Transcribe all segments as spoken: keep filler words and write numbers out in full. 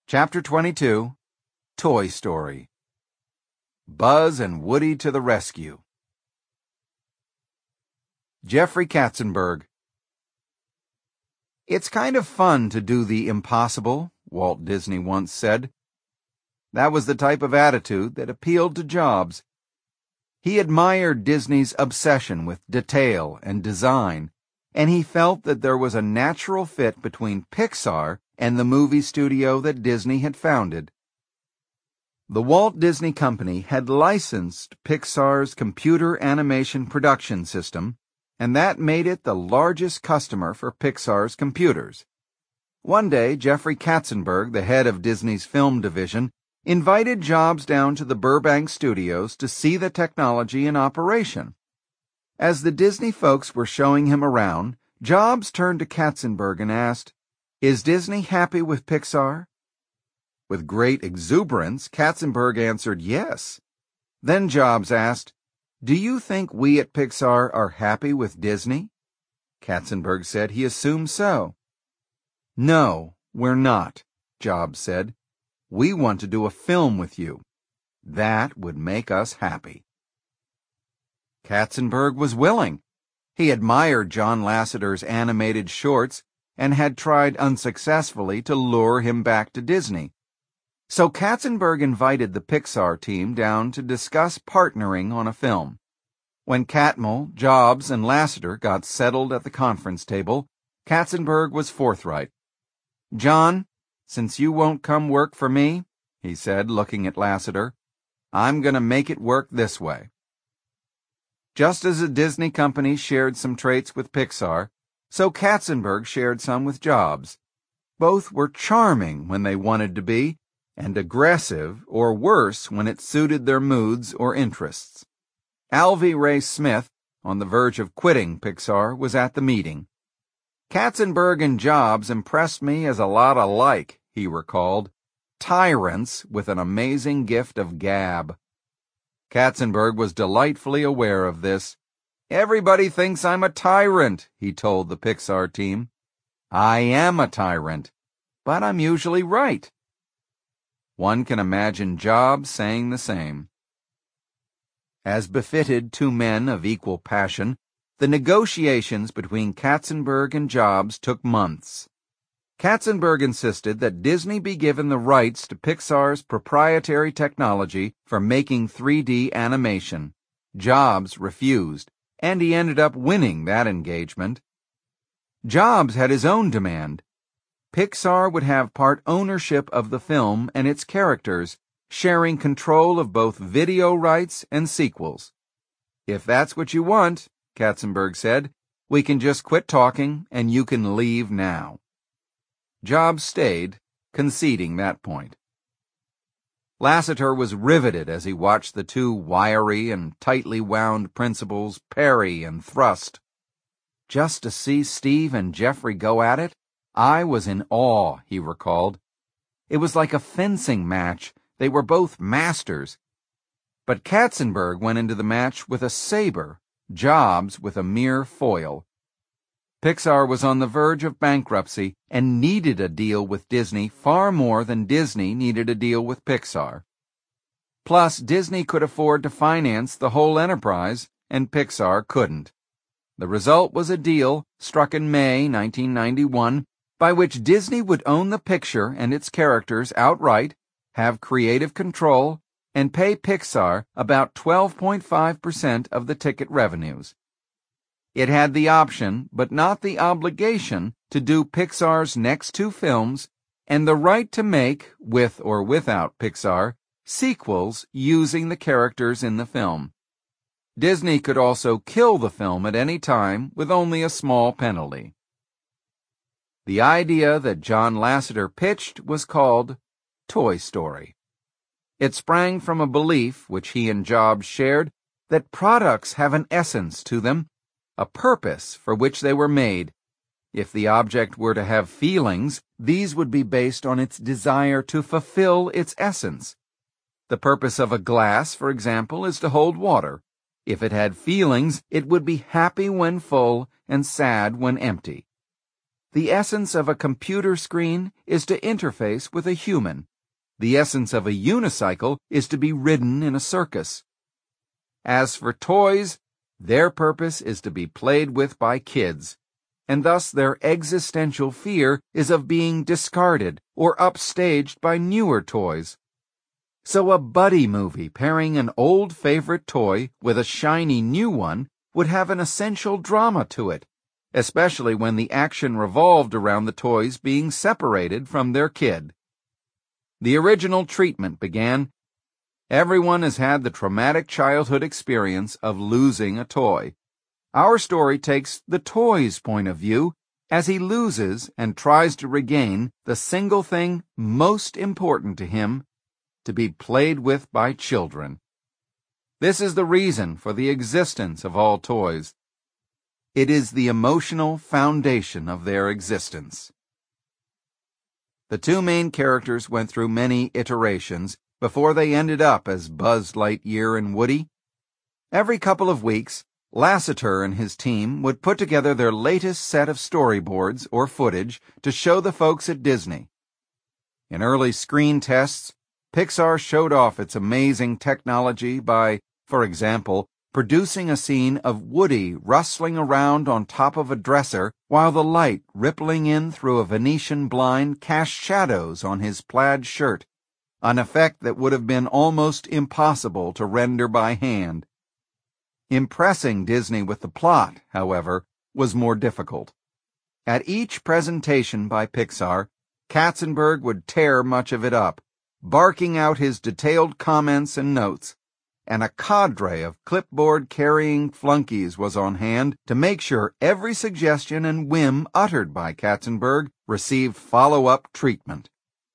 Chapter twenty-two, Toy Story. Buzz and Woody to the rescue. Jeffrey Katzenberg. It's kind of fun to do the impossible, Walt Disney once said. That was the type of attitude that appealed to Jobs. He admired Disney's obsession with detail and design, and he felt that there was a natural fit between Pixar and the movie studio that Disney had founded. The Walt Disney Company had licensed Pixar's computer animation production system, and that made it the largest customer for Pixar's computers. One day, Jeffrey Katzenberg, the head of Disney's film division, invited Jobs down to the Burbank studios to see the technology in operation. As the Disney folks were showing him around, Jobs turned to Katzenberg and asked, "Is Disney happy with Pixar?" With great exuberance, Katzenberg answered yes. Then Jobs asked, "Do you think we at Pixar are happy with Disney?" Katzenberg said he assumed so. "No, we're not," Jobs said. "We want to do a film with you. That would make us happy." Katzenberg was willing. He admired John Lasseter's animated shorts and had tried unsuccessfully to lure him back to Disney. So Katzenberg invited the Pixar team down to discuss partnering on a film. When Catmull, Jobs, and Lasseter got settled at the conference table, Katzenberg was forthright. "John, since you won't come work for me," he said, looking at Lasseter, "I'm going to make it work this way." Just as the Disney company shared some traits with Pixar, so Katzenberg shared some with Jobs. Both were charming when they wanted to be, and aggressive or worse when it suited their moods or interests. Alvy Ray Smith, on the verge of quitting Pixar, was at the meeting. "Katzenberg and Jobs impressed me as a lot alike," he recalled. "Tyrants with an amazing gift of gab." Katzenberg was delightfully aware of this. "Everybody thinks I'm a tyrant," he told the Pixar team. "I am a tyrant, but I'm usually right." One can imagine Jobs saying the same. As befitted two men of equal passion, the negotiations between Katzenberg and Jobs took months. Katzenberg insisted that Disney be given the rights to Pixar's proprietary technology for making three D animation. Jobs refused, and he ended up winning that engagement. Jobs had his own demand. Pixar would have part ownership of the film and its characters, sharing control of both video rights and sequels. "If that's what you want," Katzenberg said, "we can just quit talking and you can leave now." Jobs stayed, conceding that point. Lasseter was riveted as he watched the two wiry and tightly wound principals parry and thrust. "Just to see Steve and Jeffrey go at it, I was in awe," he recalled. "It was like a fencing match. They were both masters." But Katzenberg went into the match with a saber, Jobs with a mere foil. Pixar was on the verge of bankruptcy and needed a deal with Disney far more than Disney needed a deal with Pixar. Plus, Disney could afford to finance the whole enterprise, and Pixar couldn't. The result was a deal, struck in May nineteen ninety-one, by which Disney would own the picture and its characters outright, have creative control, and pay Pixar about twelve point five percent of the ticket revenues. It had the option, but not the obligation, to do Pixar's next two films and the right to make, with or without Pixar, sequels using the characters in the film. Disney could also kill the film at any time with only a small penalty. The idea that John Lasseter pitched was called Toy Story. It sprang from a belief, which he and Jobs shared, that products have an essence to them, a purpose for which they were made. If the object were to have feelings, these would be based on its desire to fulfill its essence. The purpose of a glass, for example, is to hold water. If it had feelings, it would be happy when full and sad when empty. The essence of a computer screen is to interface with a human. The essence of a unicycle is to be ridden in a circus. As for toys, their purpose is to be played with by kids, and thus their existential fear is of being discarded or upstaged by newer toys. So a buddy movie pairing an old favorite toy with a shiny new one would have an essential drama to it, especially when the action revolved around the toys being separated from their kid. The original treatment began, "Everyone has had the traumatic childhood experience of losing a toy. Our story takes the toy's point of view as he loses and tries to regain the single thing most important to him, to be played with by children. This is the reason for the existence of all toys. It is the emotional foundation of their existence." The two main characters went through many iterations before they ended up as Buzz Lightyear and Woody. Every couple of weeks, Lasseter and his team would put together their latest set of storyboards or footage to show the folks at Disney. In early screen tests, Pixar showed off its amazing technology by, for example, producing a scene of Woody rustling around on top of a dresser while the light rippling in through a Venetian blind cast shadows on his plaid shirt, an effect that would have been almost impossible to render by hand. Impressing Disney with the plot, however, was more difficult. At each presentation by Pixar, Katzenberg would tear much of it up, barking out his detailed comments and notes, and a cadre of clipboard-carrying flunkies was on hand to make sure every suggestion and whim uttered by Katzenberg received follow-up treatment.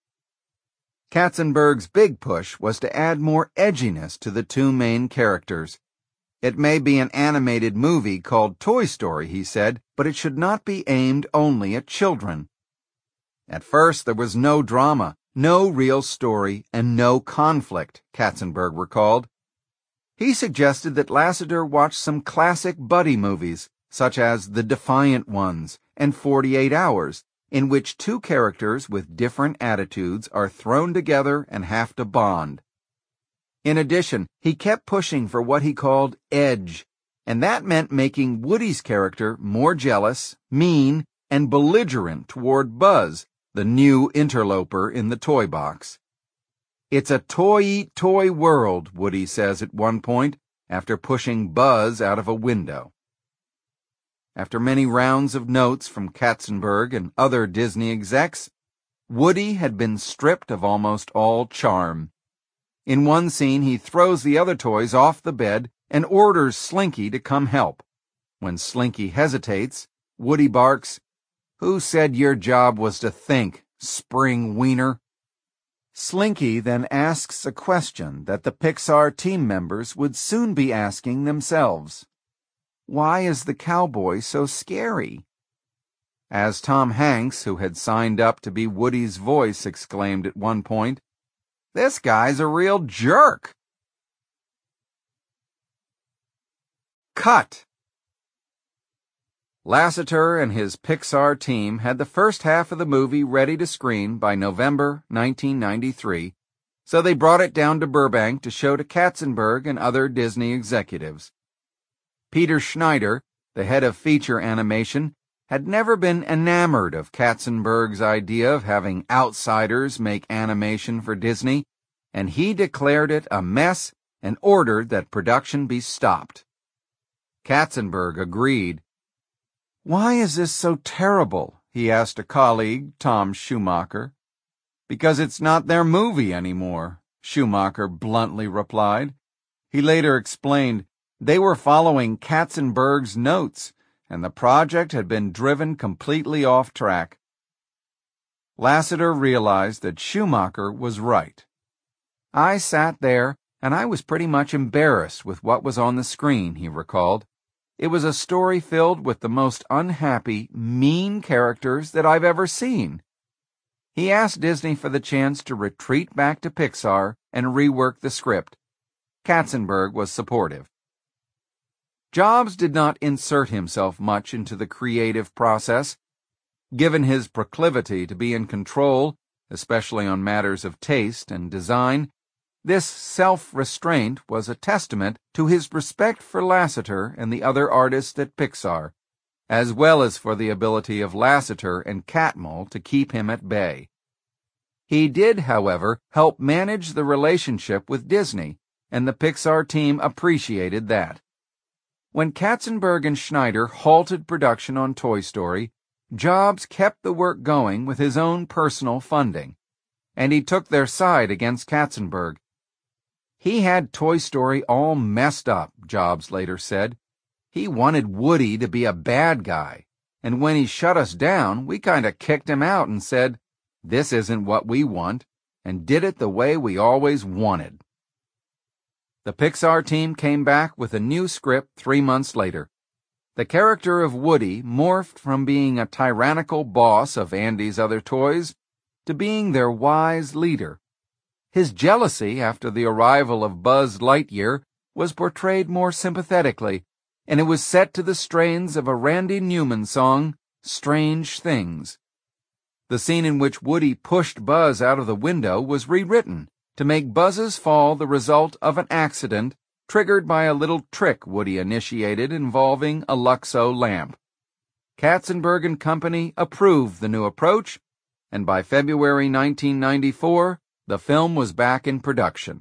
Katzenberg's big push was to add more edginess to the two main characters. It may be an animated movie called Toy Story, he said, but it should not be aimed only at children. At first, there was no drama, no real story, and no conflict, Katzenberg recalled. He suggested that Lasseter watch some classic buddy movies, such as The Defiant Ones and forty-eight hours, in which two characters with different attitudes are thrown together and have to bond. In addition, he kept pushing for what he called edge, and that meant making Woody's character more jealous, mean, and belligerent toward Buzz, the new interloper in the toy box. "It's a toy-eat-toy world," Woody says at one point, after pushing Buzz out of a window. After many rounds of notes from Katzenberg and other Disney execs, Woody had been stripped of almost all charm. In one scene, he throws the other toys off the bed and orders Slinky to come help. When Slinky hesitates, Woody barks, "Who said your job was to think, spring wiener?" Slinky then asks a question that the Pixar team members would soon be asking themselves. Why is the cowboy so scary? As Tom Hanks, who had signed up to be Woody's voice, exclaimed at one point, "This guy's a real jerk." Cut! Lasseter and his Pixar team had the first half of the movie ready to screen by November nineteen ninety-three, so they brought it down to Burbank to show to Katzenberg and other Disney executives. Peter Schneider, the head of feature animation, had never been enamored of Katzenberg's idea of having outsiders make animation for Disney, and he declared it a mess and ordered that production be stopped. Katzenberg agreed. "Why is this so terrible?" he asked a colleague, Tom Schumacher. "Because it's not their movie anymore," Schumacher bluntly replied. He later explained they were following Katzenberg's notes, and the project had been driven completely off track. Lasseter realized that Schumacher was right. "I sat there, and I was pretty much embarrassed with what was on the screen," he recalled. "It was a story filled with the most unhappy, mean characters that I've ever seen." He asked Disney for the chance to retreat back to Pixar and rework the script. Katzenberg was supportive. Jobs did not insert himself much into the creative process. Given his proclivity to be in control, especially on matters of taste and design, this self-restraint was a testament to his respect for Lasseter and the other artists at Pixar, as well as for the ability of Lasseter and Catmull to keep him at bay. He did, however, help manage the relationship with Disney, and the Pixar team appreciated that. When Katzenberg and Schneider halted production on Toy Story, Jobs kept the work going with his own personal funding, and he took their side against Katzenberg. He had Toy Story all messed up, Jobs later said. He wanted Woody to be a bad guy, and when he shut us down, we kinda kicked him out and said, "This isn't what we want," and did it the way we always wanted. The Pixar team came back with a new script three months later. The character of Woody morphed from being a tyrannical boss of Andy's other toys to being their wise leader. His jealousy after the arrival of Buzz Lightyear was portrayed more sympathetically, and it was set to the strains of a Randy Newman song, Strange Things. The scene in which Woody pushed Buzz out of the window was rewritten to make Buzz's fall the result of an accident triggered by a little trick Woody initiated involving a Luxo lamp. Katzenberg and Company approved the new approach, and by February nineteen ninety-four, the film was back in production.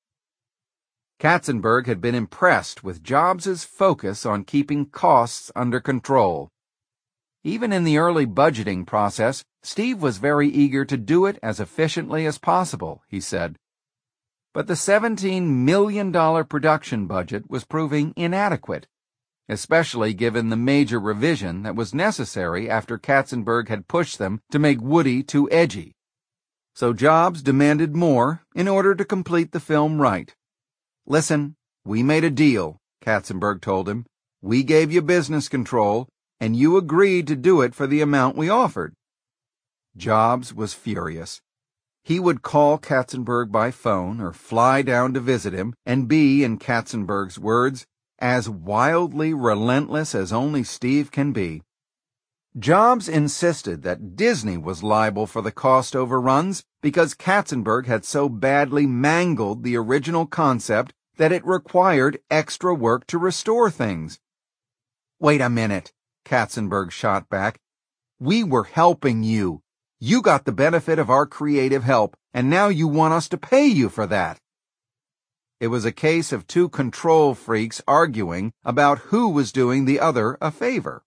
Katzenberg had been impressed with Jobs' focus on keeping costs under control. Even in the early budgeting process, Steve was very eager to do it as efficiently as possible, he said. But the seventeen million dollars production budget was proving inadequate, especially given the major revision that was necessary after Katzenberg had pushed them to make Woody too edgy. So Jobs demanded more in order to complete the film right. "Listen, we made a deal," Katzenberg told him. "We gave you business control, and you agreed to do it for the amount we offered." Jobs was furious. He would call Katzenberg by phone or fly down to visit him and be, in Katzenberg's words, as wildly relentless as only Steve can be. Jobs insisted that Disney was liable for the cost overruns because Katzenberg had so badly mangled the original concept that it required extra work to restore things. "Wait a minute," Katzenberg shot back. "We were helping you. You got the benefit of our creative help, and now you want us to pay you for that." It was a case of two control freaks arguing about who was doing the other a favor.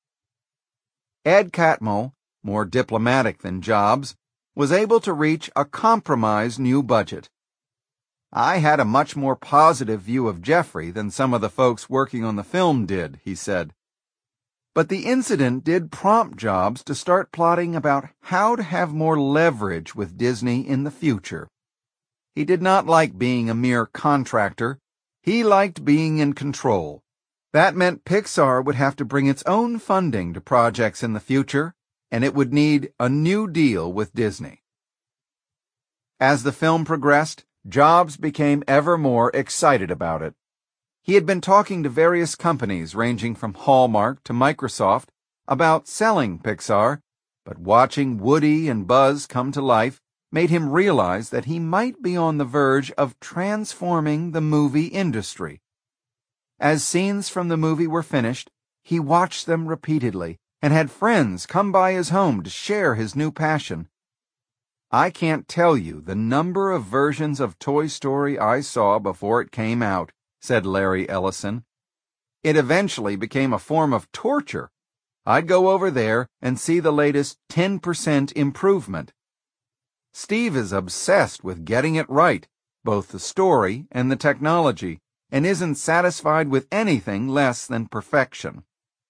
Ed Catmull, more diplomatic than Jobs, was able to reach a compromise new budget. "I had a much more positive view of Jeffrey than some of the folks working on the film did," he said. But the incident did prompt Jobs to start plotting about how to have more leverage with Disney in the future. He did not like being a mere contractor. He liked being in control. That meant Pixar would have to bring its own funding to projects in the future, and it would need a new deal with Disney. As the film progressed, Jobs became ever more excited about it. He had been talking to various companies ranging from Hallmark to Microsoft about selling Pixar, but watching Woody and Buzz come to life made him realize that he might be on the verge of transforming the movie industry. As scenes from the movie were finished, he watched them repeatedly and had friends come by his home to share his new passion. "I can't tell you the number of versions of Toy Story I saw before it came out," said Larry Ellison. "It eventually became a form of torture. I'd go over there and see the latest ten percent improvement." Steve is obsessed with getting it right, both the story and the technology, and isn't satisfied with anything less than perfection.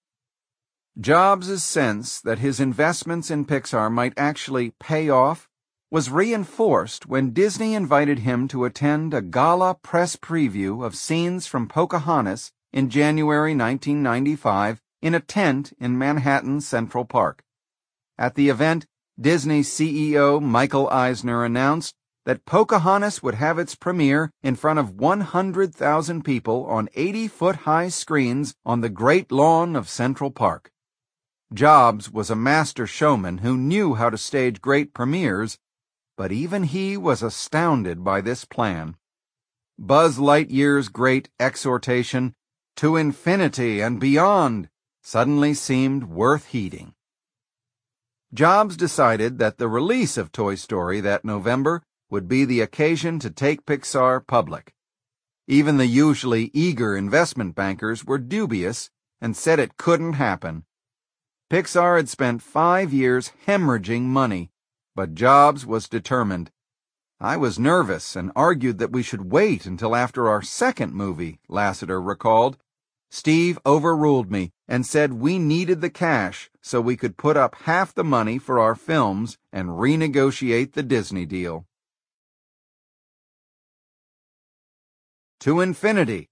Jobs' sense that his investments in Pixar might actually pay off was reinforced when Disney invited him to attend a gala press preview of scenes from Pocahontas in January nineteen ninety-five in a tent in Manhattan's Central Park. At the event, Disney C E O Michael Eisner announced that Pocahontas would have its premiere in front of one hundred thousand people on eighty-foot-high screens on the great lawn of Central Park. Jobs was a master showman who knew how to stage great premieres, but even he was astounded by this plan. Buzz Lightyear's great exhortation, "To infinity and beyond," suddenly seemed worth heeding. Jobs decided that the release of Toy Story that November would be the occasion to take Pixar public. Even the usually eager investment bankers were dubious and said it couldn't happen. Pixar had spent five years hemorrhaging money, but Jobs was determined. "I was nervous and argued that we should wait until after our second movie," Lasseter recalled. "Steve overruled me and said we needed the cash so we could put up half the money for our films and renegotiate the Disney deal." To Infinity.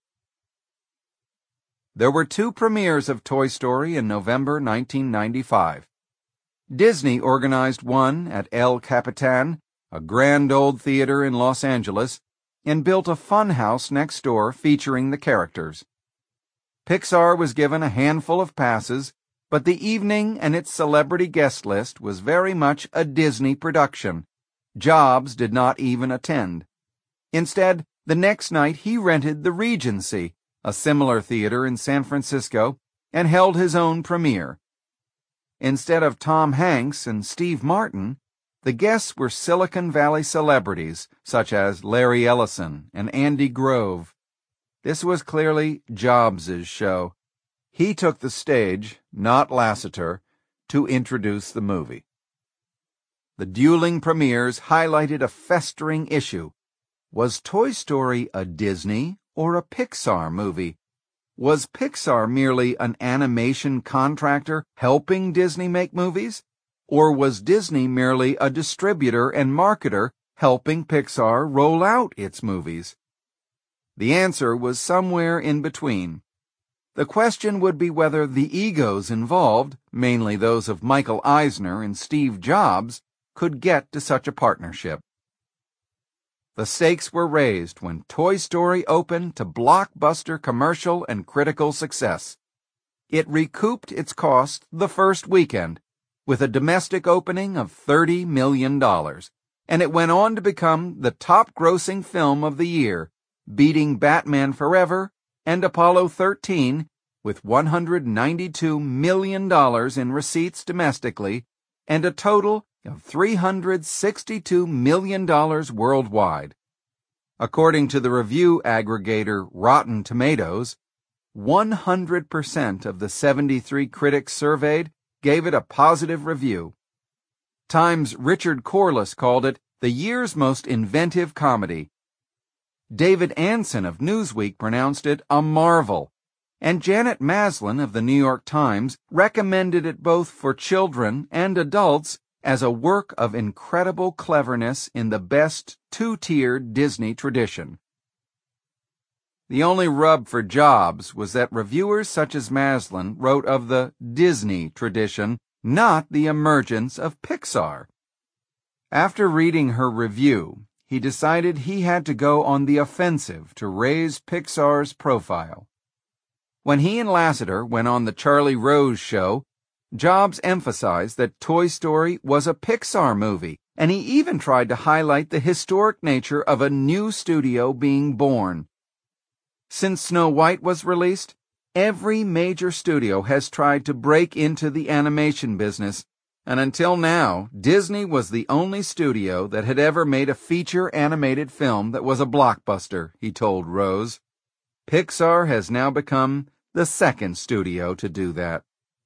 There were two premieres of Toy Story in November nineteen ninety-five. Disney organized one at El Capitan, a grand old theater in Los Angeles, and built a fun house next door featuring the characters. Pixar was given a handful of passes, but the evening and its celebrity guest list was very much a Disney production. Jobs did not even attend. Instead, the next night he rented the Regency, a similar theater in San Francisco, and held his own premiere. Instead of Tom Hanks and Steve Martin, the guests were Silicon Valley celebrities such as Larry Ellison and Andy Grove. This was clearly Jobs' show. He took the stage, not Lasseter, to introduce the movie. The dueling premieres highlighted a festering issue. Was Toy Story a Disney or a Pixar movie? Was Pixar merely an animation contractor helping Disney make movies? Or was Disney merely a distributor and marketer helping Pixar roll out its movies? The answer was somewhere in between. The question would be whether the egos involved, mainly those of Michael Eisner and Steve Jobs, could get to such a partnership. The stakes were raised when Toy Story opened to blockbuster commercial and critical success. It recouped its cost the first weekend, with a domestic opening of thirty million dollars, and it went on to become the top-grossing film of the year, beating Batman Forever and Apollo thirteen with one hundred ninety-two million dollars in receipts domestically and a total of three hundred sixty-two million dollars worldwide. According to the review aggregator Rotten Tomatoes, one hundred percent of the seventy-three critics surveyed gave it a positive review. Time's Richard Corliss called it the year's most inventive comedy. David Anson of Newsweek pronounced it a marvel, and Janet Maslin of the New York Times recommended it both for children and adults as a work of incredible cleverness in the best two-tiered Disney tradition. The only rub for Jobs was that reviewers such as Maslin wrote of the Disney tradition, not the emergence of Pixar. After reading her review, he decided he had to go on the offensive to raise Pixar's profile. When he and Lasseter went on the Charlie Rose show, Jobs emphasized that Toy Story was a Pixar movie, and he even tried to highlight the historic nature of a new studio being born. Since Snow White was released, every major studio has tried to break into the animation business, and until now, Disney was the only studio that had ever made a feature animated film that was a blockbuster, he told Rose. Pixar has now become the second studio to do that.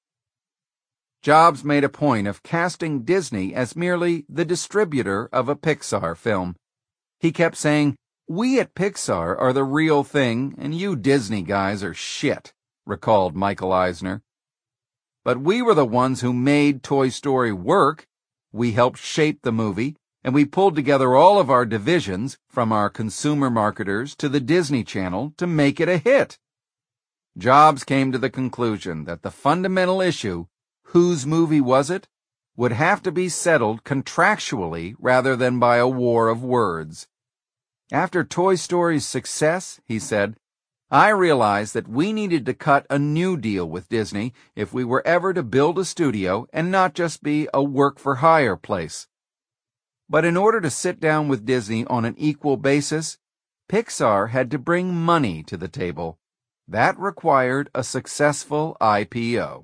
Jobs made a point of casting Disney as merely the distributor of a Pixar film. He kept saying, "We at Pixar are the real thing, and you Disney guys are shit," recalled Michael Eisner. "But we were the ones who made Toy Story work. We helped shape the movie, and we pulled together all of our divisions, from our consumer marketers to the Disney Channel, to make it a hit." Jobs came to the conclusion that the fundamental issue, whose movie was it, would have to be settled contractually rather than by a war of words. After Toy Story's success, he said, I realized that we needed to cut a new deal with Disney if we were ever to build a studio and not just be a work-for-hire place. But in order to sit down with Disney on an equal basis, Pixar had to bring money to the table. That required a successful I P O.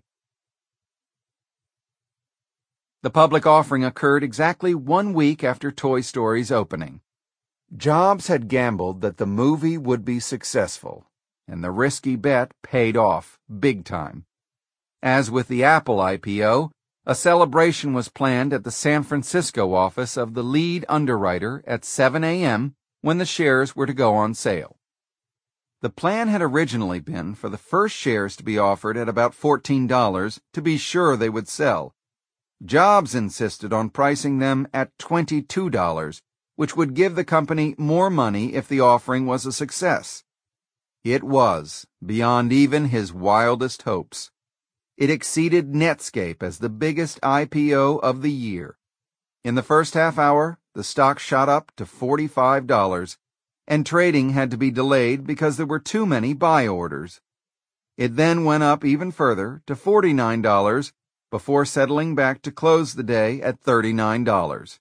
The public offering occurred exactly one week after Toy Story's opening. Jobs had gambled that the movie would be successful, and the risky bet paid off big time. As with the Apple I P O, a celebration was planned at the San Francisco office of the lead underwriter at seven a m when the shares were to go on sale. The plan had originally been for the first shares to be offered at about fourteen dollars to be sure they would sell. Jobs insisted on pricing them at twenty-two dollars, which would give the company more money if the offering was a success. It was, beyond even his wildest hopes. It exceeded Netscape as the biggest I P O of the year. In the first half hour, the stock shot up to forty-five dollars, and trading had to be delayed because there were too many buy orders. It then went up even further to forty-nine dollars before settling back to close the day at thirty-nine dollars.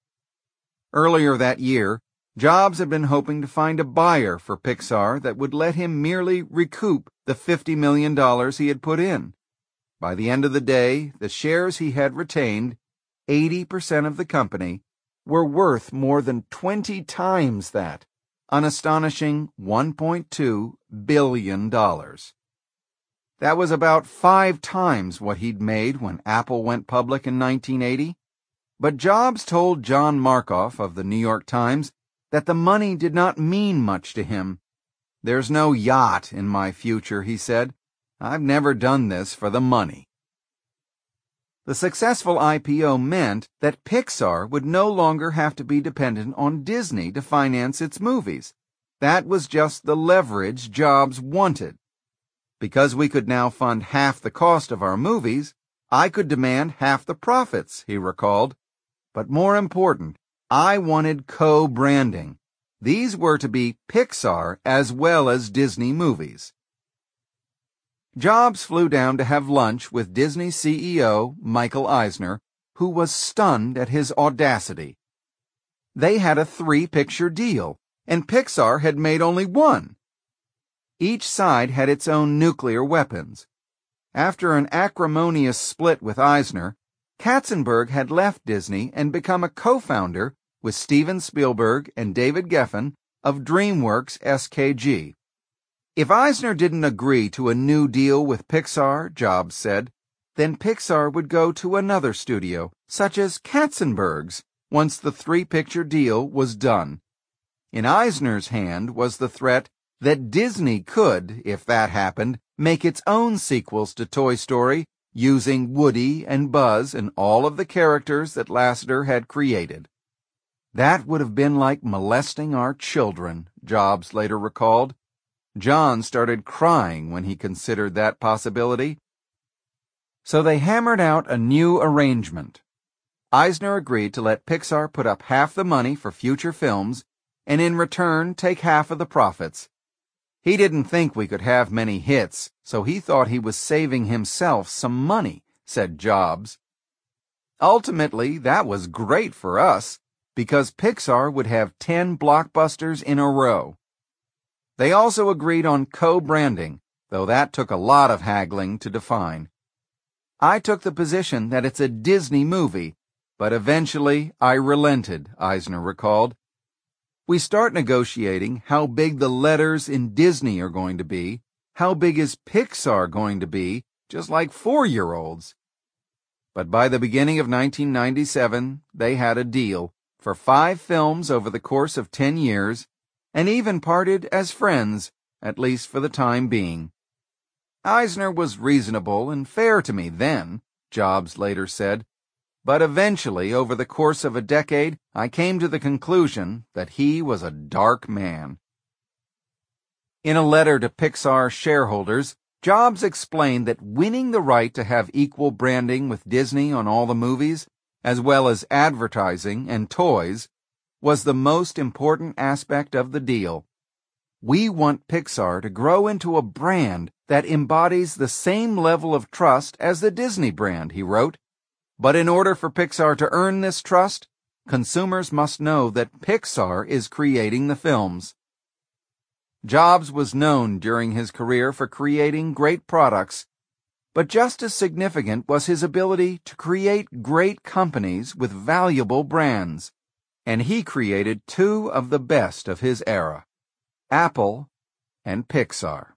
Earlier that year, Jobs had been hoping to find a buyer for Pixar that would let him merely recoup the fifty million dollars he had put in. By the end of the day, the shares he had retained, eighty percent of the company, were worth more than twenty times that, an astonishing one point two billion dollars. That was about five times what he'd made when Apple went public in nineteen eighty. But Jobs told John Markoff of the New York Times that the money did not mean much to him. "There's no yacht in my future," he said. "I've never done this for the money." The successful I P O meant that Pixar would no longer have to be dependent on Disney to finance its movies. That was just the leverage Jobs wanted. Because we could now fund half the cost of our movies, I could demand half the profits, he recalled. But more important, I wanted co-branding. These were to be Pixar as well as Disney movies. Jobs flew down to have lunch with Disney C E O Michael Eisner, who was stunned at his audacity. They had a three-picture deal, and Pixar had made only one. Each side had its own nuclear weapons. After an acrimonious split with Eisner, Katzenberg had left Disney and become a co-founder with Steven Spielberg and David Geffen of DreamWorks S K G. If Eisner didn't agree to a new deal with Pixar, Jobs said, then Pixar would go to another studio, such as Katzenberg's, once the three-picture deal was done. In Eisner's hand was the threat that Disney could, if that happened, make its own sequels to Toy Story using Woody and Buzz and all of the characters that Lasseter had created. That would have been like molesting our children, Jobs later recalled. John started crying when he considered that possibility. So they hammered out a new arrangement. Eisner agreed to let Pixar put up half the money for future films and in return take half of the profits. He didn't think we could have many hits, so he thought he was saving himself some money, said Jobs. Ultimately, that was great for us, because Pixar would have ten blockbusters in a row. They also agreed on co-branding, though that took a lot of haggling to define. I took the position that it's a Disney movie, but eventually I relented, Eisner recalled. We start negotiating how big the letters in Disney are going to be, how big is Pixar going to be, just like four-year-olds. But by the beginning of nineteen ninety-seven, they had a deal for five films over the course of ten years, and even parted as friends, at least for the time being. Eisner was reasonable and fair to me then, Jobs later said, but eventually, over the course of a decade, I came to the conclusion that he was a dark man. In a letter to Pixar shareholders, Jobs explained that winning the right to have equal branding with Disney on all the movies, as well as advertising and toys, was the most important aspect of the deal. "We want Pixar to grow into a brand that embodies the same level of trust as the Disney brand," he wrote. "But in order for Pixar to earn this trust, consumers must know that Pixar is creating the films." Jobs was known during his career for creating great products, but just as significant was his ability to create great companies with valuable brands. And he created two of the best of his era, Apple and Pixar.